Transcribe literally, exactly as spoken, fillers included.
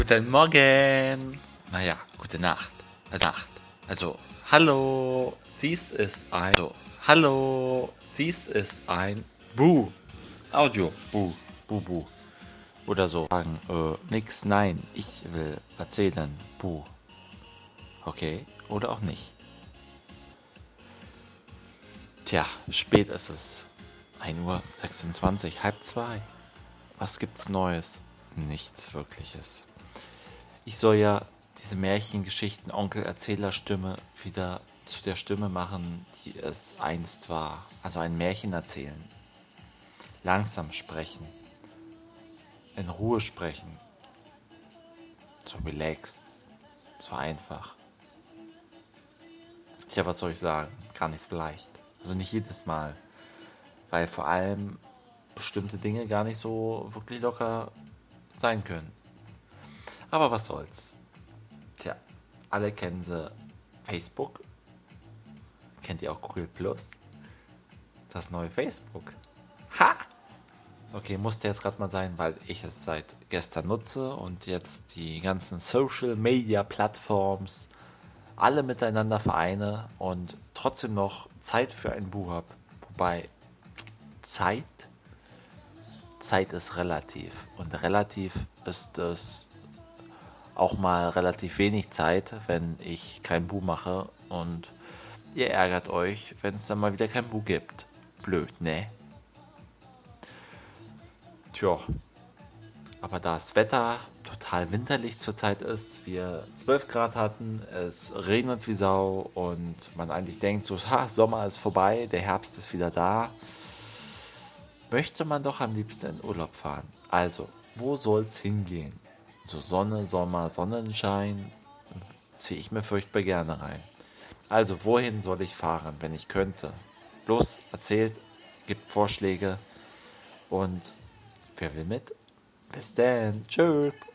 Guten Morgen. Naja, gute Nacht. Also Nacht. Also, hallo. Dies ist ein. Also, hallo. Dies ist ein Bu. Audio. Bu. Bu, bu. Oder so. Sagen, äh, nix, nein. Ich will erzählen. Bu. Okay. Oder auch nicht. Tja, spät ist es. ein Uhr sechsundzwanzig, halb zwei. Was gibt's Neues? Nichts Wirkliches. Ich soll ja diese Märchengeschichten Onkel Erzählerstimme wieder zu der Stimme machen, die es einst war. Also ein Märchen erzählen. Langsam sprechen. In Ruhe sprechen. So relaxed. So einfach. Tja, was soll ich sagen? Gar nicht so leicht. Also nicht jedes Mal. Weil vor allem bestimmte Dinge gar nicht so wirklich locker sein können. Aber was soll's. Tja, alle kennen sie Facebook. Kennt ihr auch Google Plus? Das neue Facebook. Ha! Okay, musste jetzt gerade mal sein, weil ich es seit gestern nutze und jetzt die ganzen Social Media Plattforms alle miteinander vereine und trotzdem noch Zeit für ein Buch habe. Wobei Zeit, Zeit ist relativ. Und relativ ist es auch mal relativ wenig Zeit, wenn ich kein Bu mache und ihr ärgert euch, wenn es dann mal wieder kein Bu gibt. Blöd, ne? Tja, aber da das Wetter total winterlich zurzeit ist, wir zwölf Grad hatten, es regnet wie Sau und man eigentlich denkt so, ha, Sommer ist vorbei, der Herbst ist wieder da, möchte man doch am liebsten in Urlaub fahren. Also, wo soll's hingehen? So Sonne, Sommer, Sonnenschein, ziehe ich mir furchtbar gerne rein. Also, wohin soll ich fahren, wenn ich könnte? Los, erzählt, gibt Vorschläge und wer will mit? Bis dann, tschüss.